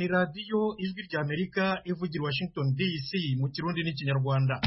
ni radiyo ijwi ry'Amerika ivugira Washington DC mu Kirundi n'Ikinyarwanda.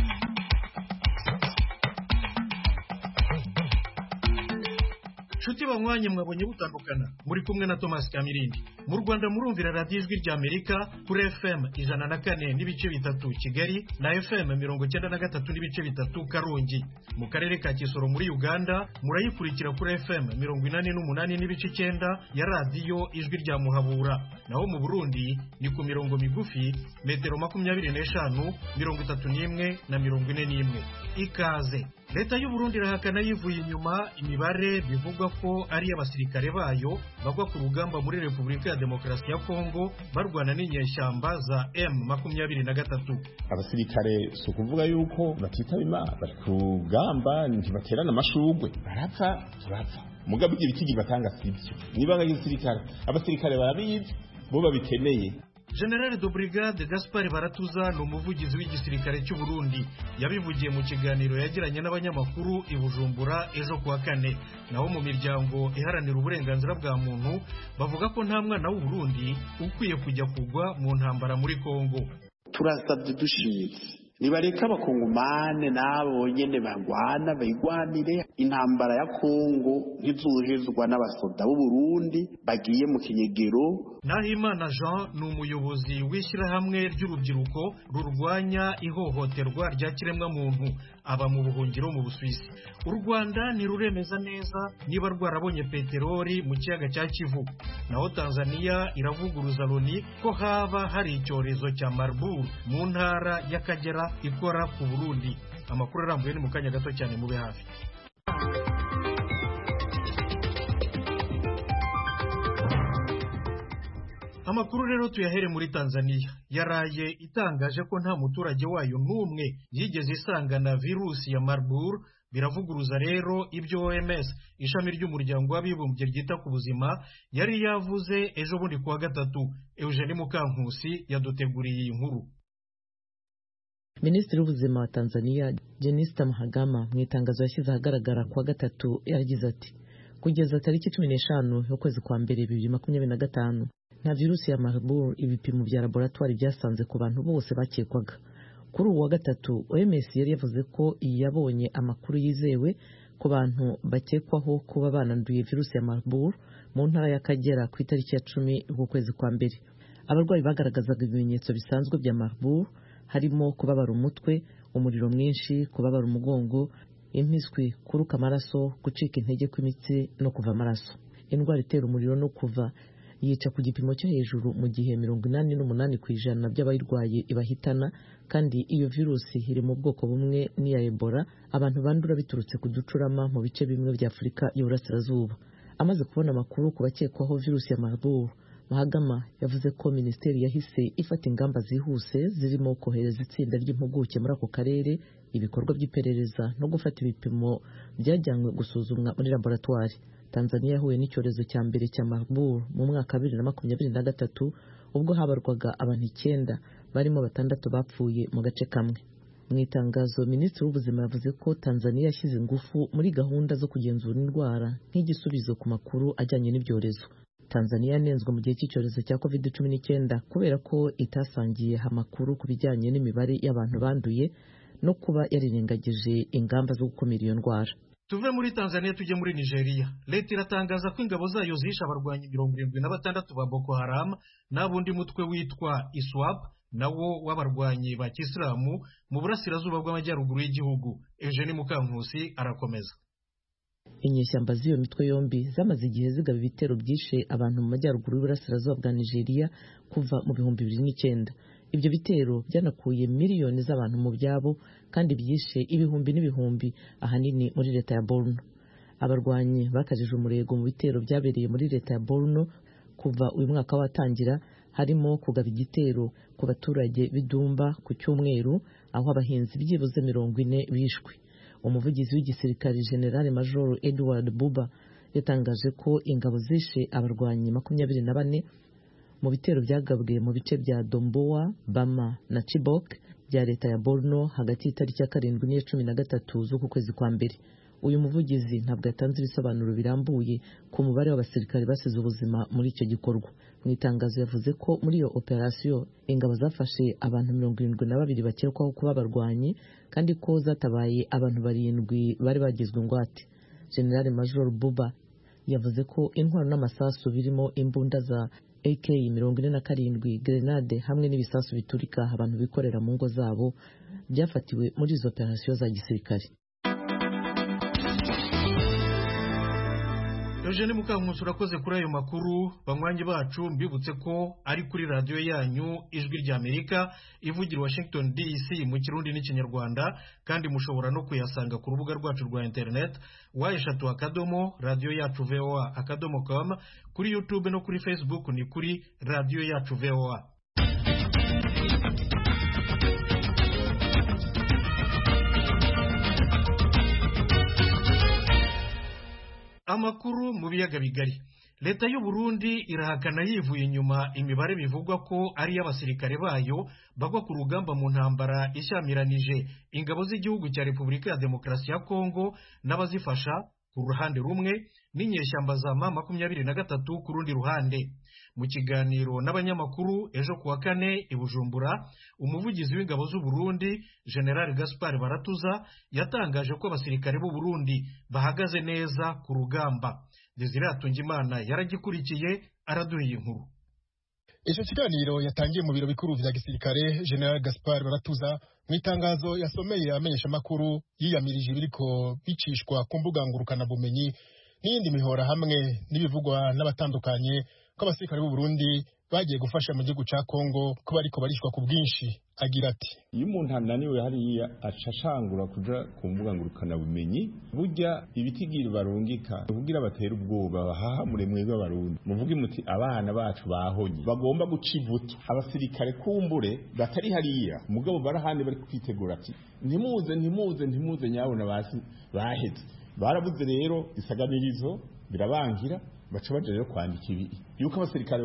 Nshuti banywanyi mwabonye butandukana muri kumwe na Thomas Kamirindi. Mu Rwanda murumvira radiyo ijwi ry'Amerika kuri FM 104 n'ibice bitatu Kigali na FM 93 n'ibice bitatu Karongi. Mu karere ka Kisoro muri Uganda murayikurikira kuri FM 88 n'ibice 9 ya radiyo ijwi rya Muhabura. Naho mu Burundi ni ku mirongo migufi metero 25, 31 na 41. Ikaze. Leta y'u Burundi irahakana yivuye inyuma imibare bivugwa ko ari abasirikare bayo bagwa ku rugamba muri Repubulika ya Demokarasi ya Kongo barwana n'inyeshyamba za M23. Abasirikare so kuvuga yuko batitaba Imana bari ku rugamba ntibaterana amashugwe barapfa turapfa mugabo ibitigi batanga sibyo niba ng'abasirikare abasirikare barabizi bo babikeneye. General de Brigade Gaspard Baratuza ni umuvugizi w'igisirikare cy'u Burundi yabivugiye mu kiganiro yagiranye n'abanyamakuru i Bujumbura ejo kuwa kane. Naho mu miryango iharanira uburenganzira bwa muntu bavuga ko nta mwana w'u Burundi ukwiye kujya kugwa mu ntambara muri Kongo. Turasabye dushimitse nibareka abakongomane nabo nyene bagwana bayigwanire intambara ya Kongo ntizuhezwa n'abasoda b'u Burundi bagiye mu kinyegero. Nahimana Jean ni umuyobozi w'ishyirahamwe ry'urubyiruko rurwanya ihohoterwa rya kiremwa muntu aba mu buhungiro mu Busuwisi. U Rwanda ntiruremeza neza niba rwarabonye peteroli mu kiyaga cya Kivu. Naho Tanzania iravuguruza Loni ko haba hari icyorezo cya Marburg mu ntara y'Akagera ikora ku Burundi. Amakuru arambuye ni mu kanya gato cyane mube hafi. Amakuru rero tuyahere muri Tanzania. Yaraye itangaje ko nta muturage wayo n'umwe yigeze isangana virusi ya Marburg. Biravuguruza rero ibyo OMS ishami ry'umuryango w'abibumbye ryita ku buzima yari yavuze ejo bundi kuwa gatatu. Eugene Mukankusi yaduteguriye iyi nkuru. Minisitiri w'ubuzima wa Tanzania Jenista Mhagama mu itangazo yashyize ahagaragara kuwa gatatu yagize ati kugeza tariki 15 y'ukwezi kwa mbere 2025 nta virusi ya Marburg ibipimo bya laboratoire byasanze ku bantu bose bakekwaga. Kuri uwa gatatu OMS yari yavuze ko yabonye amakuru yizewe ku bantu bakekwaho kuba bananduye virusi ya Marburg mu ntara y'Akagera ku itariki ya 10 y'ukwezi kwa mbere. Abarwayi bagaragazaga ibimenyetso bisanzwe bya Marburg harimo kubabara umutwe, umuriro mwinshi, kubabara umugongo, impiswi, kuruka amaraso, gucika intege kw'imitsi no kuva amaraso. Indwara itera umuriro no kuva yica ku gipimo cyo hejuru mu gihe 88% by'abayirwaye ibahitana, kandi iyo virusi iri mu bwoko bumwe n'iya Ebola abantu bandura biturutse ku ducurama mu bice bimwe bya Afurika y'Uburasirazuba. Amaze kubona amakuru ku bakekwaho virusi ya Marburg, Mahagama yavuze ko minisiteri yahise ifata ingamba zihuse zirimo kohereza itsinda ry'impuguke muri ako karere, ibikorwa by'iperereza no gufata ibipimo byajyanywe gusuzumwa muri laboratoire. Tanzania yahuye n'icyorezo cya mbere cya Marburg mu mwaka 2023 ubwo habarwaga abantu 9 barimo 6 bapfuye mu gace kamwe. Mu itangazo Minisitiri w'ubuzima yavuze ko Tanzania yashyize ingufu muri gahunda zo kugenzura indwara nk'igisubizo ku makuru ajyanye n'ibyorezo. Tanzania yanenzwe mu gihe cy'icyorezo cya COVID-19 kubera ko itasangiye amakuru ku bijyanye n'imibare y'abantu banduye no kuba yarirengagije ingamba zo gukumira iyo ndwara. Tuve muri Tanzania tujye muri Nigeria. Leta iratangaza ko ingabo zayo zishe abarwanyi 76 ba Boko Haram n'abundi mutwe witwa ISWAP nawo w'abarwanyi ba Kisilamu mu burasirazuba bw'amajyaruguru y'igihugu. Eugene Mukankusi arakomeza. Inyeshyamba z'iyo mitwe yombi zamaze igihe zigaba ibitero byishe abantu mu majyaruguru y'uburasirazuba bwa Nigeria kuva mu 2009. Ibyo bitero byanakuye miliyoni z'abantu mu byabo kandi byishe ibihumbi n'ibihumbi ahanini muri leta ya Borno. Abarwanyi bakajije umurego mu bitero byabereye muri leta ya Borno kuva uyu mwaka watangira, harimo kugaba igitero ku baturage b'Idumba ku cyumweru aho abahinzi byibuze 40 bishwe. Umuvugizi w'igisirikare General Major Edward Buba yatangaje ko ingabo zishe abarwanyi 24 mu bitero byagabwe mu bice bya Dombowa, Bama na Chibok bya leta ya Borno hagati y'itariki ya 7 n'iya 13 z'uku kwezi kwa mbere. uyu muvugizi ntabwo yatanze ibisobanuro birambuye ku mubare w'abasirikare basize ubuzima muri icyo gikorwa. Mu itangazo yavuze ko muri iyo operasiyo ingabo zafashe abantu 72 bakekwaho kuba abarwanyi kandi ko zatabaye abantu 7 bari bagizwe ingwate. General Major Buba yavuze ko intwaro n'amasasu birimo imbunda za AK-47, grenade hamwe n'ibisasu biturika abantu bikorera mu ngo zabo byafatiwe muri izo operasiyo za gisirikare. Eugene Mukankusi urakoze kuri ayo makuru. Banywanyi bacu mbibutse ko ari kuri radio yanyu Ijwi ry'Amerika ivugira Washington DC mu Kirundi n'Ikinyarwanda, kandi mushobora no kuyasanga ku rubuga rwacu rwa internet wa3.radio-yacu-voa.com, kuri YouTube no kuri Facebook ni kuri Radio Yacu VOA. Amakuru mu biyaga bigari. Leta y'u Burundi irahakana yivuye inyuma imibare bivugwa ko ari y'abasirikare bayo bagwa ku rugamba mu ntambara ishyamiranyije ingabo z'igihugu cya Repubulika ya Demokarasi ya Kongo n'abazifasha ku ruhande rumwe n'inyeshyamba za M23 ku rundi ruhande. Mu kiganiro n'abanyamakuru ejo kuwa kane i Bujumbura, umuvugizi w'ingabo z'u Burundi General Gaspard Baratuza yatangaje ko abasirikare b'u Burundi bahagaze neza ku rugamba. Desire Atungimana yaragikurikiye araduhiye inkuru. Icyo kiganiro yatangiye mu biro bikuru vya gisirikare. General Gaspard Baratuza mu itangazo yasomeye amenyesha makuru yiyamirije biriko bicishwa ku mbuga ngurukana bumenyi n'iyindi mihora hamwe n'ibivugwa n'abatandukanye ko abasirikare b'u Burundi bagiye gufasha mu gihugu ca Kongo ko bariko barishwa ku bwinshi. Agira ati, iyo umuntu ananiwe hariya acashangura kuja ku mbuga ngurukana bumenyi, burya ibitigiri barungika kugira batera ubwoba bahahamure mwebwe abarundi, muvuge muti abana bacu bahonye bagomba guca ivutu. Abasirikare kumbure batari hariya mugabo barahandi bari kwitegura ati ntimuze nyabona basi baheze. Barabuze rero isaganirizo birabangira, baca baje rero kwandika ibi yuko abasirikare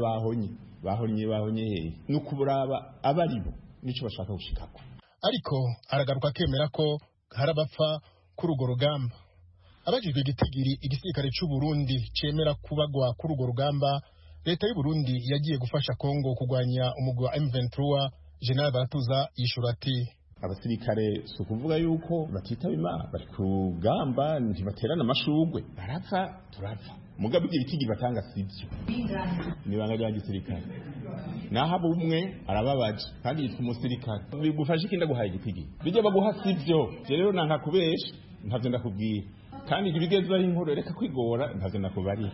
bahonye hehe nukuburaba abaribo nico bashaka gushikako. Ariko aragaruka kemera ko harabapfa kuri urwo rugamba. Abajijwe igitigiri igisirikare cy'u Burundi cemera kubagwa kuri urwo rugamba, leta y'u Burundi yagiye gufasha Kongo kugwanya umugwi wa M23. General Baratuza yishura ati, abasirikare si kuvuga yuko batitaba Imana, bari ku rugamba ntibaterana amashugwe, barapfa turapfa mugabo ibyo bitigi batanga sibyo nibanga rya gisirikare. Naho umwe arababaje kandi yitwa umusirikare bigufasha ikinda guhaye igitigi bijye baguha sibyo. Rero nanka kubesha ntavyo ndakubwira, kandi ibigezwa ari inkuru reka kwigora ntavyo ndakubari.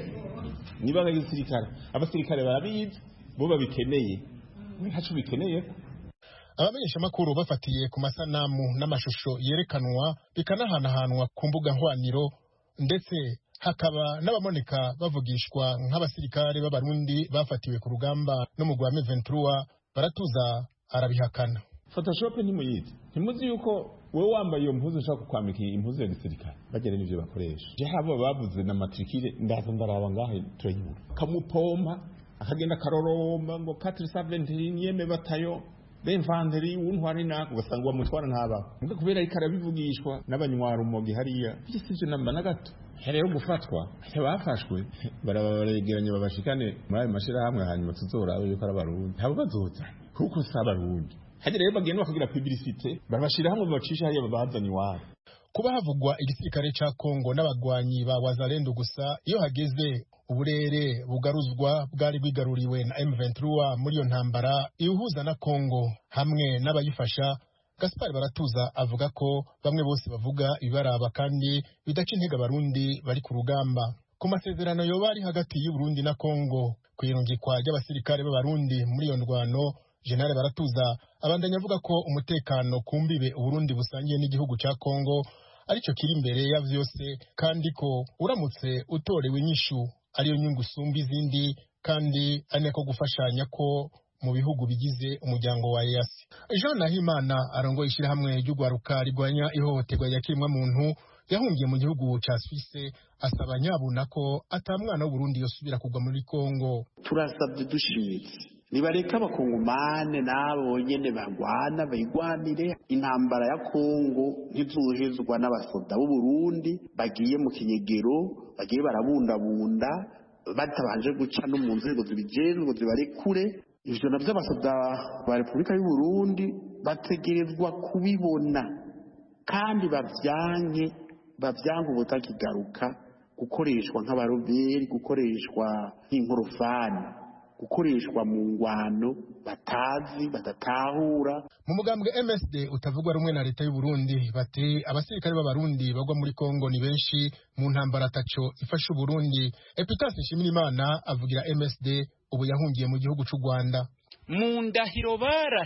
Nibanga gisirikare abasirikare barabizi bo babikeneye ntacu bikeneye. Abamenyesha makuru bafatiye ku masanamu n'amashusho yerekanwa bikanahanahanwa ku mbuga hwaniro, ndetse hakaba n'abamoneka bavugishwa nk'abasirikare b'abarundi bafatiwe ku rugamba n'umugwi wa M23. Baratuza arabihakana. Photoshop ntimuyizi, ntimuzi yuko wewe wambaye iyo mpuzu ushaka kukwambika impuzu ya gisirikare bagere n'ivyo bakoresha. Je habo bavuze na matrikire ndaza ndaraba ngahe turayibura kamupompa akagenda karoromba ngo 470 yeme batayo b'infanteri untwari nako ugasanga bamutwara ntaba muga kubera ikarabivugishwa n'abanywara umogi hariya byisije namba na gato. Rero gufatwa bafashwe barabaregeranye babashikane muri ayo mashirahamwe, hanyuma tuzorabe yuko arabarundi abo bazoza kuko sabarundi. Hadi rero bagenda bakagira publicité babashira hamwe bacisha hariya babazanye iwabo. Kuba havugwa igisirikare ca Kongo n'abagwanyi ba Wazalendo gusa iyo hageze uburere bugaruzwa bwari bwigaruriwe na M23 muri iyo ntambara ihuza na Kongo hamwe n'abayifasha. Gaspard Baratuza avuga ko bamwe bose bavuga ibibaraba kandi bidaca intege abarundi bari ku rugamba. Ku masezerano yo bari hagati y'u Burundi na Kongo kwirungikwa ry'abasirikare b'abarundi muri iyo ndwano, General Baratuza abandanya avuga ko umutekano kumbibe Uburundi busangiye n'igihugu ca Kongo arico kiri imbere ya vyose, kandi ko uramutse utorewe inyishu ariyo nyungu sumbi izindi, kandi aneko gufashanya ko mu bihugu bigize umuryango wa EAC. Jean Nahimana arongoye ishirahamwe ry'ugwaruka rigwanya ihohoterwa ya kiremwa muntu yahungiye mu gihugu ca Suisse, asaba nyabuna ko atamwana w'u Burundi yosubira kugwa muri Kongo. Turasabye dushimitse nibareka abakongomane n'abo nyene bagwana bayigwanire. Intambara ya Kongo ntizuhezwa n'abasoda b'u Burundi bagiye mu kinyegero, bagiye barabundabunda batabanje guca no mu nzego zibijejwe zibarekure. Ivyo navyo abasoda ba Repubulika y'u Burundi bategerezwa kubibona kandi bavyanke ubutakigaruka gukoreshwa nk'abaroberi, gukoreshwa nk'inkorofani, gukoreshwa mu ngwano batazi badatahura. Mu mugambwe MSD utavugwa rumwe na leta y'u Burundi bati abasirikare b'abarundi bagwa muri Kongo ni benshi mu ntambara taco ifasha u Burundi. Epitase Nshimirimana avugira MSD ubu yahungiye mu gihugu cy'u Rwanda. Mu ndahiro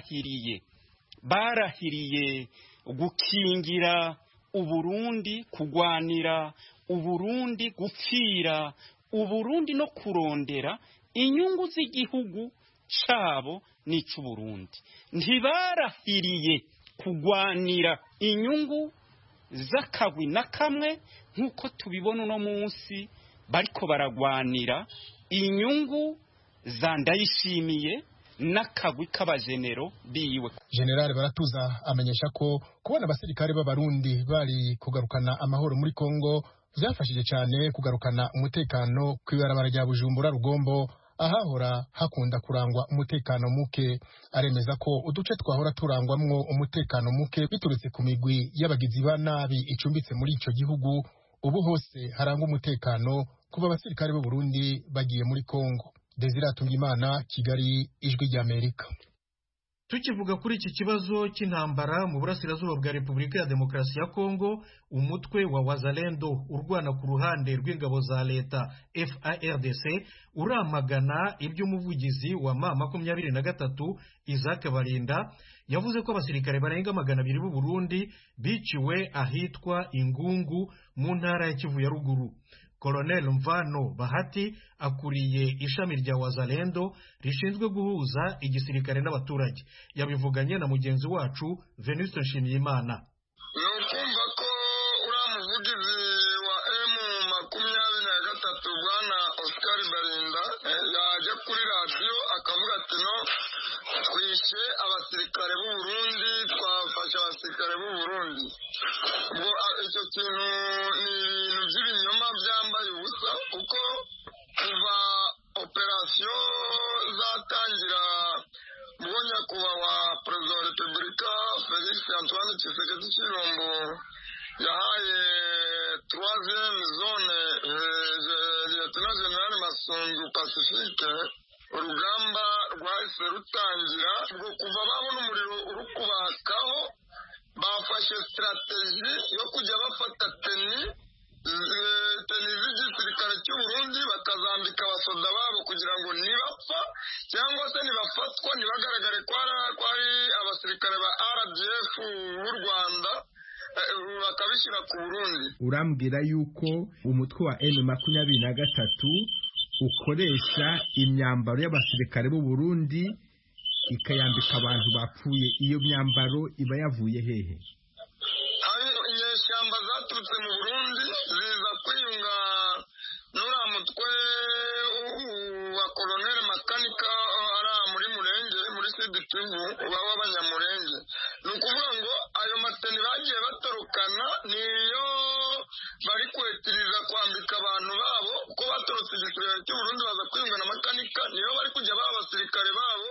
barahiriye gukingira Uburundi, kugwanira Uburundi, gupfira Uburundi no kurondera inyungu z'igihugu cabo n'ic'Uburundi. Ntibarahiriye kugwanira inyungu z'akagwi na kamwe nk'uko tubibona uno munsi bariko baragwanira inyungu za Ndayishimiye n'akagwi k'abajenero biwe. General Baratuza amenyesha ko kubona abasirikare b'abarundi bari kugarukana amahoro muri Kongo byafashije cyane kugarukana umutekano kw'ibarabara rya Bujumbura Rugombo, ahahora hakunda kurangwa umutekano muke. Aremeza ko uduce twahora turangwamwo umutekano muke biturutse ku migwi y'abagizi ba nabi icumbitse muri ico gihugu, ubu hose harangwa umutekano kuba abasirikare b'u Burundi bagiye muri Kongo. Desire Atungimana, Kigali, Ijwi ry'Amerika. Tukivuga kuri iki kibazo cy'intambara mu burasirazuba bwa Repubulika ya Demokarasi ya Kongo, umutwe wa Wazalendo urwana ku ruhande rw'ingabo za leta FARDC uramagana iby'umuvugizi wa M23 Isaac Barinda yavuze ko abasirikare barenga 200 b'u Burundi biciwe ahitwa Ingungu mu ntara ya Kivu ya Ruguru. Colonel Mvano Bahati akuriye ishami rya Wazalendo rishinzwe guhuza igisirikare n'abaturage. Yabivuganye na mugenzi wacu Venuste Nshimiyimana. Nukumva ko uramuvugizi wa M23 bwana Oscar Barinda yaje kuri radio akavuga ati no twishe abasirikare b'u Burundi, twafashe abasirikare b'u Burundi. Ngo icyo kintu ni ibintu by'ibinyoma byambaye ubusa, kuko kuva operasiyo zatangira ubwo nyakubahwa perezida wa repubulika Felix Antoine Tshisekedi Tshilombo yahaye troisième zone Lieutenant General Masunzu Pacifique, urugamba rwahise rutangira. Ubwo kuva babona umuriro uri kubakaho bafashe strategy yo kujya bafata teni z'igisirikare cy'u Burundi bakazambika abasoda babo kugira ngo nibapfa cyangwa se nibafatwa ntibagaragare ko ari abasirikare ba RDF b'u Rwanda, bakabishyira ku Burundi. Urambwira yuko umutwe wa M23 ukoresha imyambaro y'abasirikare b'u Burundi ikayambika abantu bapfuye. Iyo myambaro iba yavuye hehe? Inyeshyamba zaturutse mu Burundi ziza kwiyunga n'uriya mutwe wa Colonel Makanika ara muri Murenge, muri Sud Kivu, w'abanyamurenge. Ni ukuvuga ngo ayo mateni bagiye batorokana niyo bari kwetiriza kwambika abantu babo, kuko batorotse igisirikare cy'u Burundi baza kwiyunga na Makanika, niyo bari kujya baba abasirikare babo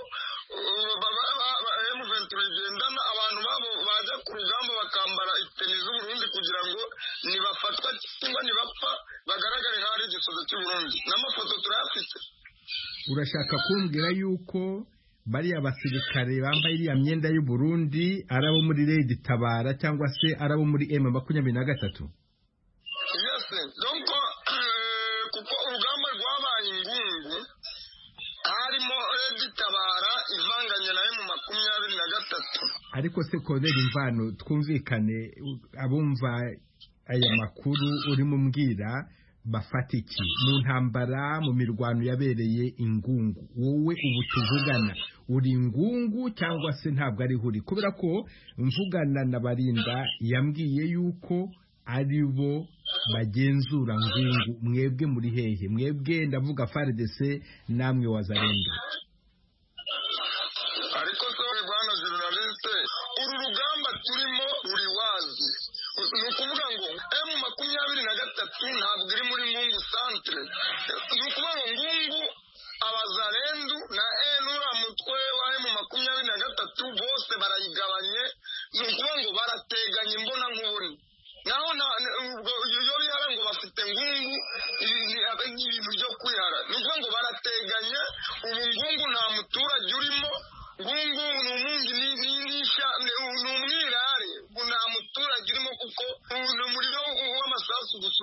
M23 igendana abantu babo baje ku rugamba bakambara iteni z'u Burundi kugira ngo nibafatwa cyangwa nibapfa bagaragare hari igisozo cy'u Burundi. N'amafoto turayafite. Urashaka kumbwira yuko bari abasirikare bambaye iriya myenda y'u Burundi arabo muri Red Tabara cyangwa se arabo muri M23? Yes, donc kuko urugamba rwabaye Ingungu harimo Red Tabara ivanganye na M23. Ariko se Colonel Mvano, twumvikane abumva aya makuru urimo mbwira bafata iki mu ntambara mu mirwano yabereye Ingungu? Wowe ubu tuvugana uri Ingungu cyangwa se ntabwo ari huri? Kubera ko mvugana na Barinda yambwiye yuko ari bo bagenzura Ngungu. Mwebwe muri hehe? Mwebwe ndavuga FARDC namwe Wazalendo.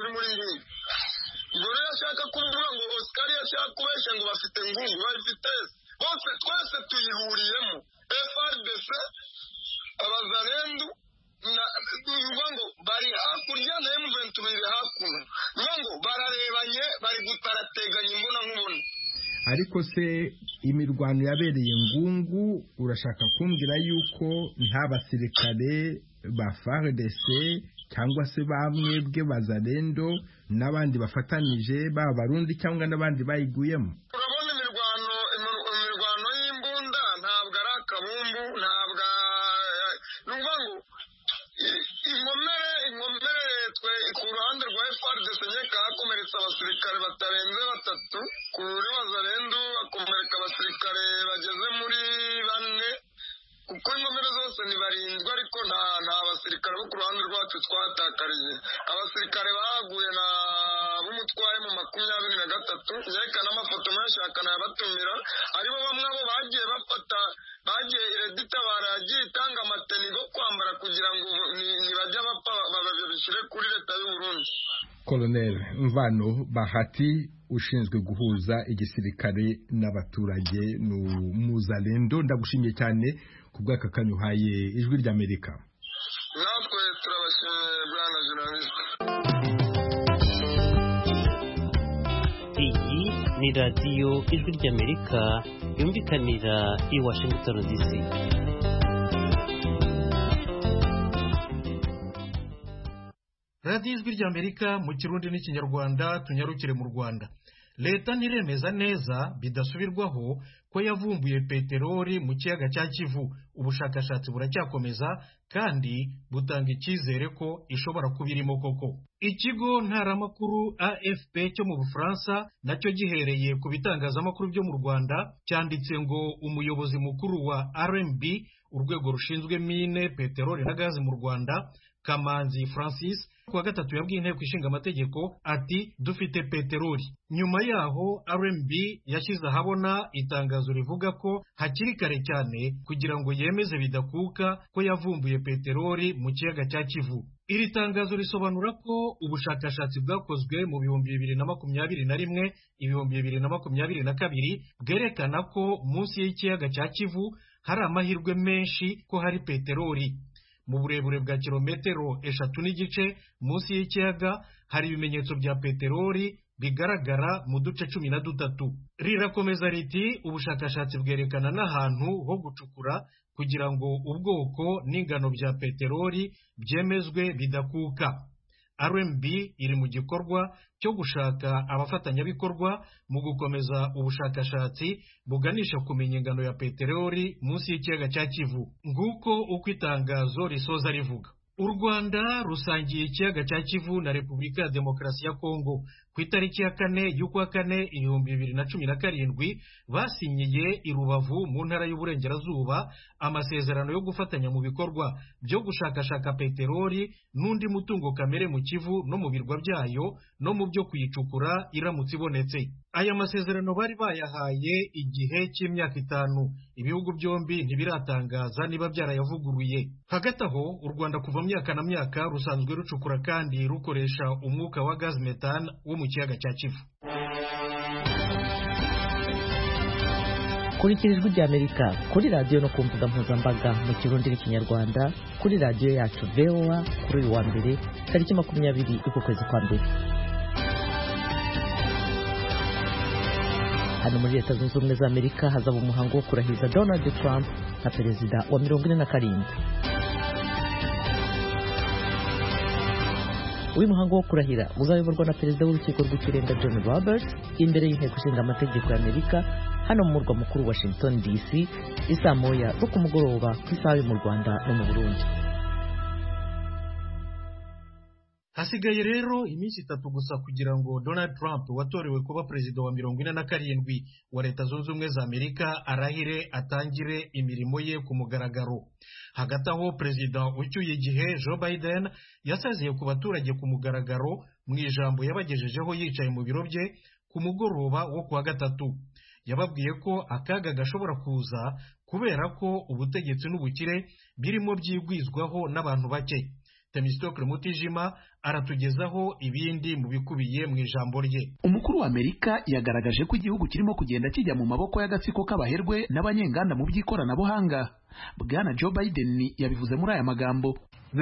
turi muri ngiyi ubwo rero ashaka kuvuga ngo Oscar yashaka kubeshya ngo bafite ngungu bafite bose twese tuyihuriyemo FRDC abazarendu uvuga ngo bari hakurya na M23 iri hakuno uvuga ngo bararebanye bari gutarateganya imbona nkubona. Ariko se imirwano yabereye ngungu urashaka kumbwira yuko nta basirikare ba FARDC cyangwa se bamwebwe bazarendo n'abandi bafatanije ba barundi cyangwa n'abandi bayiguyemo? Urabona imirwano y'imbunda ntabwo ari akabumbu, ntabwo nuvuga ngo inkomere twe ku ruhande rwa FARDC nyeka hakomeretse abasirikare batarenze 3, kuri bazarendo hakomereka abasirikare bageze muri 4, kuko inkomere zose ni 7 ariko nta basirikare bo ku ruhande rwacu twatakariye. Abasirikare baguye na b'umutwaye mu 23 nyeka n'amafoto menshi akanabatumira aribo bamwe abo bagiye bafata bagiye Redita baragiye itanga amateni go kwambara kugira ngo nibajya bapfa bababishire kuri leta y'u Burundi. Colonel Mvano Bahati ushinzwe guhuza igisirikare n'abaturage n'umuzalendo ndagushimiye cyane kubw'aka kanyuhaye ijwi ry'Amerika. Natwe turabashimiye bwana journalist. Iyi ni radiyo ijwi ry'Amerika yumvikanira i Washington DC. radiyo ijwi ry'Amerika mu Kirundi n'Ikinyarwanda. Tunyarukire mu Rwanda. Leta ntiremeza neza bidasubirwaho ko yavumbuye peteroli mu kiyaga cya Kivu. Ubushakashatsi buracyakomeza kandi butanga icyizere ko ishobora kuba irimo koko. Ikigo ntaramakuru AFP cyo mu Bufaransa nacyo gihereye ku bitangazamakuru byo mu Rwanda cyanditse ngo umuyobozi mukuru wa RMB, urwego rushinzwe mine, peteroli na gazi mu Rwanda, Kamanzi Francis, kuwa gatatu yabwiye inteko ishinga amategeko ati dufite peteroli. Nyuma yaho RMB yashyize ahabona itangazo rivuga ko hakiri kare cyane kugira ngo yemeze bidakuka ko yavumbuye peteroli mu kiyaga cya Kivu. Iri tangazo risobanura ko ubushakashatsi bwakozwe mu 2021 2022 bwerekana ko munsi y'ikiyaga cya Kivu hari amahirwe menshi ko hari peteroli. Mu burebure bwa kilometero 3.5 munsi y'ikiyaga hari ibimenyetso bya peteroli bigaragara mu duce 13. Rirakomeza riti ubushakashatsi bwerekana n'ahantu ho gucukura kugira ngo ubwoko n'ingano bya peteroli byemezwe bidakuka. RMB iri mu gikorwa cyo gushaka abafatanyabikorwa mu gukomeza ubushakashatsi buganisha kumenya ingano ya peteroli munsi y'ikiyaga cya Kivu. Nguko uko itangazo risoza rivuga. U Rwanda rusangiye ikiyaga cya Kivu na Repubulika ya Demokarasi ya Kongo. Ku itariki ya 4 y'ukwa 4 2017 basinyiye i Rubavu mu ntara y'Uburengerazuba amasezerano yo gufatanya mu bikorwa byo gushakashaka peteroli n'undi mutungo kamere mu Kivu no mu birwa byayo no mu byo kuyicukura iramutse ibonetse. Aya masezerano bari bayahaye igihe cy'imyaka 5. Ibihugu byombi ntibiratangaza niba byarayavuguruye. Hagati aho u Rwanda kuva myaka na myaka rusanzwe rucukura kandi rukoresha umwuka wa gaz methane wo mu kiyaga cya Kivu. Kurikira ijwi ry'Amerika kuri radiyo no ku mbuga mpuzambaga mu Kirundi n'Ikinyarwanda kuri radiyo yacu VOA kuri uyu wa mbere tariki 20 y'ukwezi kwa mbere. Hano muri Leta Zunze Ubumwe za Amerika hazaba umuhango wo kurahiza Donald Trump nka perezida wa 47. Uyu muhango wo kurahira uzayoborwa na perezida w'urukiko rw'ikirenga John Roberts imbere y'inteko ishinga amategeko ya Amerika hano mu murwa mukuru Washington DC isaa moya zo ku mugoroba ku isaha yo mu Rwanda no mu Burundi. Hasigaye rero iminsi 3 gusa kugira ngo Donald Trump watorewe kuba perezida wa 47 wa Leta Zunze Ubumwe za Amerika arahire atangire imirimo ye ku mugaragaro. Hagati aho perezida ucyuye igihe Joe Biden yasezeye ku baturage ku mugaragaro mu ijambo yabagejejeho yicaye mu biro bye ku mugoroba wo kuwa gatatu. Yababwiye ko akaga gashobora kuza kubera ko ubutegetsi n'ubukire birimo byigwizwaho n'abantu bake. Temistokle Mutijima aratugezaho ibindi mu bikubiye mu ijambo rye. Umukuru wa Amerika yagaragaje ko igihugu kirimo kugenda kijya mu maboko y'agatsiko k'abaherwe n'abanyenganda mu by'ikoranabuhanga. Bwana Joe Biden yabivuze muri aya magambo.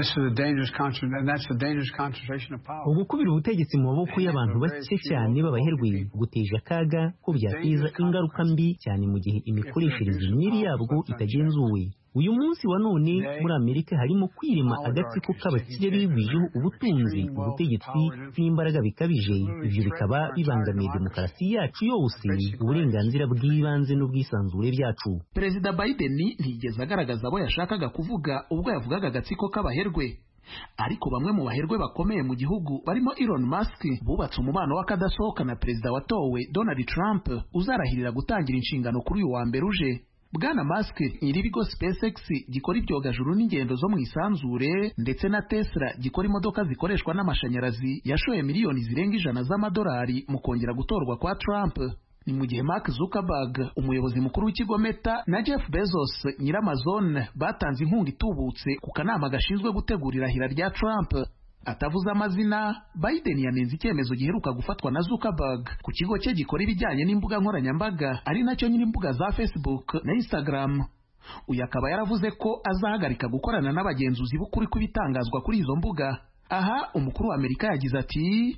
Ugukubira ubutegetsi mu maboko y'abantu bake cyane b'abaherwe guteje akaga ko byateza ingaruka mbi cyane mu gihe imikoreshereze myinshi yabwo itagenzuwe. Uyu munsi wa none muri Amerika harimo kwirema agatsiko k'abakire bigwijeho ubutunzi, ubutegetsi n'imbaraga bikabije. Ibyo bikaba bibangamiye demokarasi yacu yose, uburenganzira bw'ibanze n'ubwisanzure byacu. Perezida Biden ntiyigeze agaragaza abo yashakaga kuvuga ubwo yavugaga agatsiko k'abaherwe. Ariko bamwe mu baherwe bakomeye mu gihugu barimo Elon Musk bubatse umubano w'akadasohoka na perezida watowe Donald Trump uzarahirira gutangira inshingano kuri uyu wa mbere uje. Bwana Musk nyir'ibigo SpaceX gikora ibyogajuru n'ingendo zo mu isanzure ndetse na Tesla gikora imodoka zikoreshwa n'amashanyarazi yashoye miliyoni zirenga 100 z'amadolari mu kongera gutorwa kwa Trump. Ni mu gihe Mark Zuckerberg umuyobozi mukuru w'ikigo Meta na Jeff Bezos nyir'Amazon batanze inkunga itubutse ku kanama gashinzwe gutegurira irahira rya Trump. Atavuze amazina, Biden yanenze icyemezo giheruka gufatwa na Zuckerberg ku kigo cye gikora ibijyanye n'imbuga nkoranyambaga ari nacyo nyir'imbuga za Facebook na Instagram. Uyu akaba yaravuze ko azahagarika gukorana n'abagenzuzi b'ukuri kw'ibitangazwa kuri izo mbuga. Aha umukuru wa Amerika yagize ati,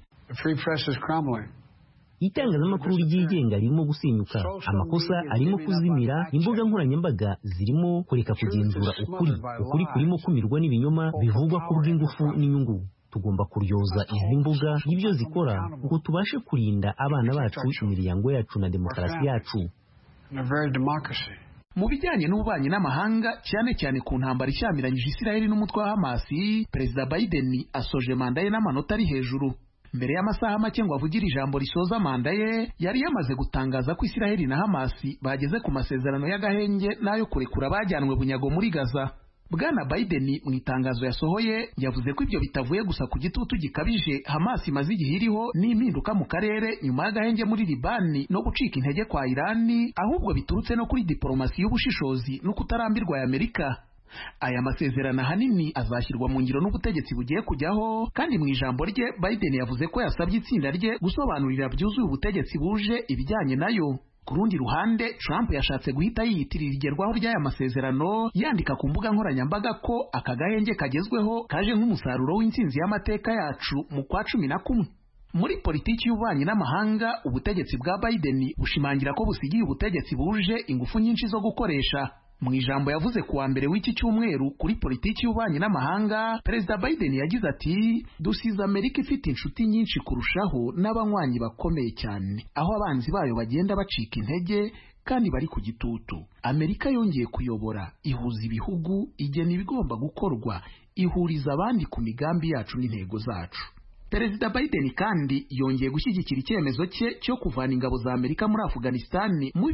itangazamakuru ryigenga ririmo gusenyuka, amakosa arimo kuzimira, imbuga nkoranyambaga zirimo kureka kugenzura ukuri kurimo kumirwa n'ibinyoma bivugwa ku bw'ingufu n'inyungu. Tugomba kuryoza izi mbuga y'ibyo zikora ngo tubashe kurinda abana bacu, imiryango yacu na demokarasi yacu. Mu bijyanye n'ububanyi n'amahanga cyane cyane ku ntambara ishyamiranyije Isiraheli n'umutwe wa Hamas, Perezida Biden asoje manda ye n'amanota ari hejuru. Mbere y'amasaha make ngo avugire ijambo risoza manda ye, yari yamaze gutangaza ko Isiraheli na Hamas bageze ku masezerano y'agahenge n'ayo kurekura bajyanwe bunyago muri Gaza. Bwana Biden mu itangazo yasohoye yavuze ko ibyo bitavuye gusa ku gitutu gikabije Hamas imaze igihe iriho n'impinduka mu karere nyuma y'agahenge muri Libani no gucika intege kwa Irani, ahubwo biturutse no kuri diplomasi y'ubushishozi no kutarambirwa ya Amerika. Aya masezerano ahanini azashyirwa mu ngiro n'ubutegetsi bugiye kujyaho, kandi mu ijambo rye Biden yavuze ko yasabye itsinda rye gusobanurira byuzuye ubutegetsi buje ibijyanye nayo. Ku rundi ruhande, Trump yashatse guhita yiyitirira igerwaho ry'aya masezerano yandika ku mbuga nkoranyambaga ko aka gahenge kagezweho kaje nk'umusaruro w'intsinzi y'amateka yacu mu kwa 11. Muri politiki y'ububanyi n'amahanga, ubutegetsi bwa Biden bushimangira ko busigiye ubutegetsi buje ingufu nyinshi zo gukoresha. Mu ijambo yavuze kuwa mbere w'iki cyumweru kuri politiki y'ububanyi n'amahanga, Perezida Biden yagize ati, dusize Amerika ifite inshuti nyinshi kurushaho n'abanywanyi bakomeye cyane, aho abanzi bayo bagenda bacika intege kandi bari ku gitutu. Amerika yongeye kuyobora, ihuza ibihugu, igena ibigomba gukorwa, ihuriza abandi ku migambi yacu n'intego zacu. Perezida Biden kandi yongeye gushyigikira icyemezo cye cyo kuvana ingabo za Amerika muri Afghanistan mu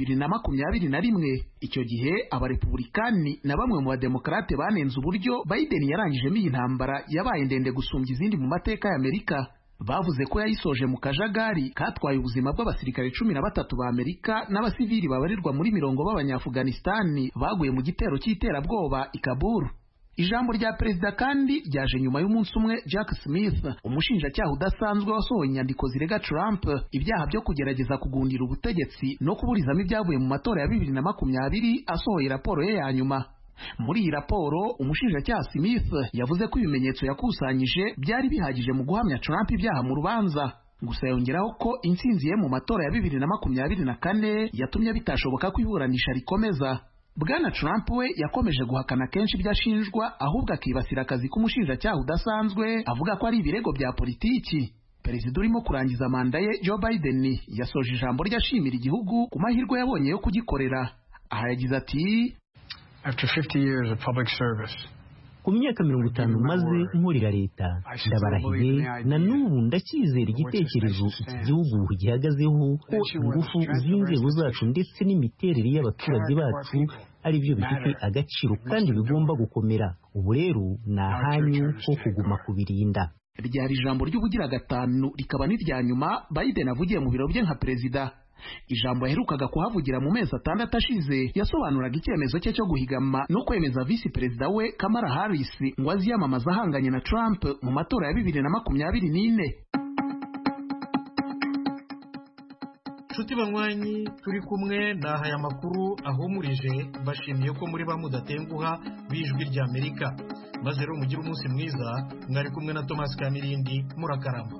2021. Icyo gihe abarepublikani na bamwe mu bademokrate banenze uburyo Biden yarangijemo iyi ntambara yabaye ndende gusumbya izindi mu mateka ya Amerika. Bavuze ko yayisoje mu kajagari katwaye ubuzima bw'abasirikare 13 ba Amerika n'abasivili babarirwa muri 40 b'Abanyafghanistan baguye mu gitero cy'iterabwoba i Kabul. Ijambo rya perezida kandi ryaje nyuma y'umunsi umwe Jack Smith, umushinjacyaha udasanzwe wasohoye inyandiko zirega Trump ibyaha byo kugerageza kugundira ubutegetsi no kuburizamo ibyavuye mu matora ya 2020, asohoye raporo ye ya nyuma. Muri iyi raporo, umushinjacyaha Smith yavuze ko ibimenyetso yakusanyije byari bihagije mu guhamya Trump ibyaha mu rubanza. Gusa yongeraho ko intsinzi ye mu matora ya 2024 yatumye bitashoboka ko iburanisha rikomeza. Bwana Trump we yakomeje guhakana kenshi ibyashinjwa, ahubwo akibasira akazi k'umushinjacyaha udasanzwe avuga ko ari ibirego bya politiki. Perezida urimo kurangiza manda ye Joe Biden yasoje ijambo ryashimira igihugu ku mahirwe yabonye yo kugikorera. Aha yagize ati, After 50 years of public service, ku myaka 50 maze nkorera leta, ndabarahiye na n'ubu ndacyizera igitekerezo iki gihugu gihagazeho ko ingufu z'inzego zacu ndetse n'imiterere y'abaturage bacu ari byo bifite agaciro kandi bigomba gukomera. Ubu rero ni ahanyu ho kuguma kubirinda. Ryari ijambo ry'ubugira gatanu rikaba n'irya nyuma Biden avugiye mu biro bye nka perezida. ijambo yaherukaga kuhavugira mu mezi 6 ashize yasobanuraga icyemezo cye cyo guhigama no kwemeza visi perezida we Kamala Harris ngo aziyamamaza ahanganye na Trump mu matora ya 2024. Nshuti banywanyi turi kumwe naha aya makuru ahumurije bashimiye ko muri bamudatenguha bijwi rya Amerika maze rero mugire umunsi mwiza mwari kumwe na Thomas Kamirindi murakarama.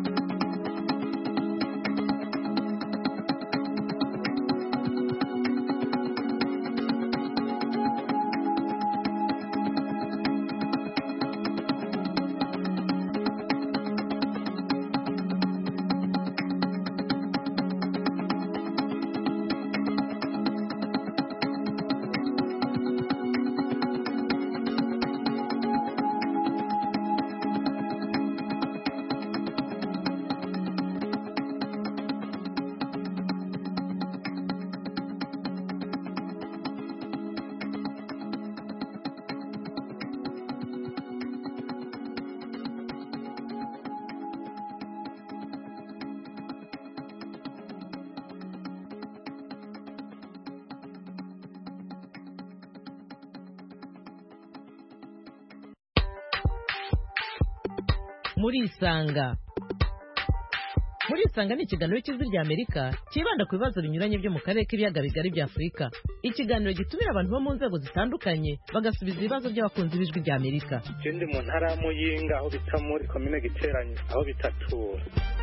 muri isanga ni ikiganiro cy'ijwi rya Amerika kibanda ku bibazo binyuranye byo mu karere k'ibiyaga bigari bya Afurika. Ikiganiro gitumira abantu bo mu nzego zitandukanye bagasubiza ibibazo by'abakunzi b'ijwi rya Amerika. Ikindi mu ntara ya Muyinga aho bita muri komine Giteranyi aho bitatura.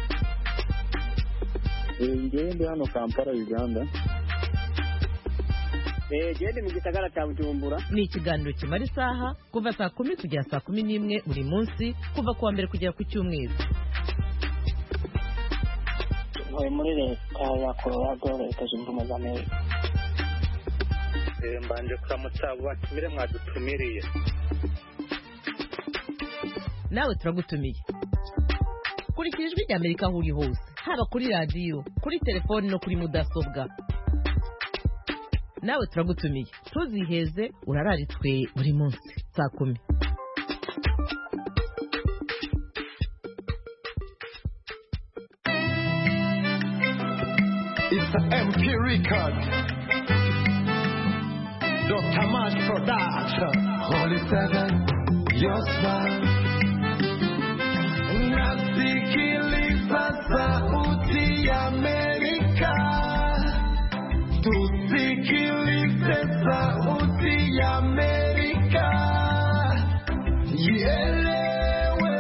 Ngende hano Kampala Uganda. Gende mu gisagara cya Bujumbura. Ni ikiganiro kimara isaha kuva saa 10 kugera saa 11 buri munsi kuva kuwa mbere kugera ku cyumweru. Muri leta ya Colorado leta zunze ubumwe za Amerika. Mbanje kuramutsa batumire mwadutumiriye. Nawe turagutumiye. Kurikira ijwi rya Amerika aho uri hose haba kuri radio kuri telefone no kuri mudasobwa. Nawe turagutumiye tuziheze urararitswe buri munsi saa 10. It's an MP record. Dr. Mash Production. Holy Seven, your smile. Nasikiliza sauti ya Amerika. Tusikilize sauti ya Amerika. Ielewe,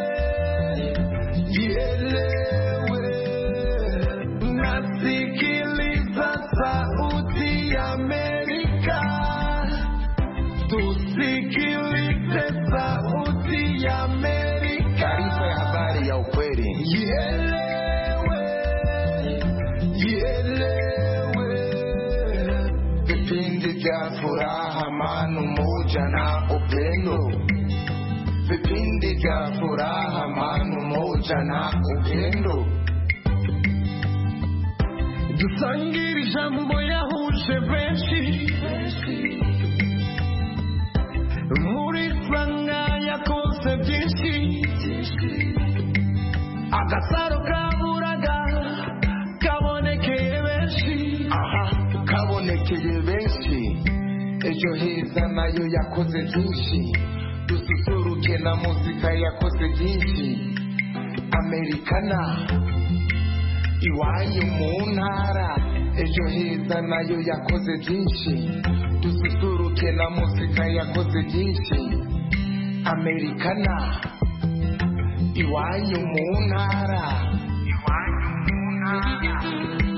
ielewe. Nasikiliza sauti ya Amerika. Tusikilize sauti ya Amerika. Taarifa ya habari ya ukweli. Ielewe, ielewe. Vipindi vya furaha, amani, umoja na upendo. Vipindi vya furaha, amani, umoja na upendo. Dusangire ijambo yahuje benshi. Muri sanga yakoze byinshi. Agasaro kaburaga kabonekeye benshi. Kabonekeye benshi. Ejo heza nayo yakoze byinshi. Dususuruke na muzika yakoze byinshi. Americana iwanyu mu ntara. Ejo heza nayo yakoze byinshi. Dususuruke na muzika yakoze byinshi. Americana iwanyu mu ntara. Iwanyu mu ntara.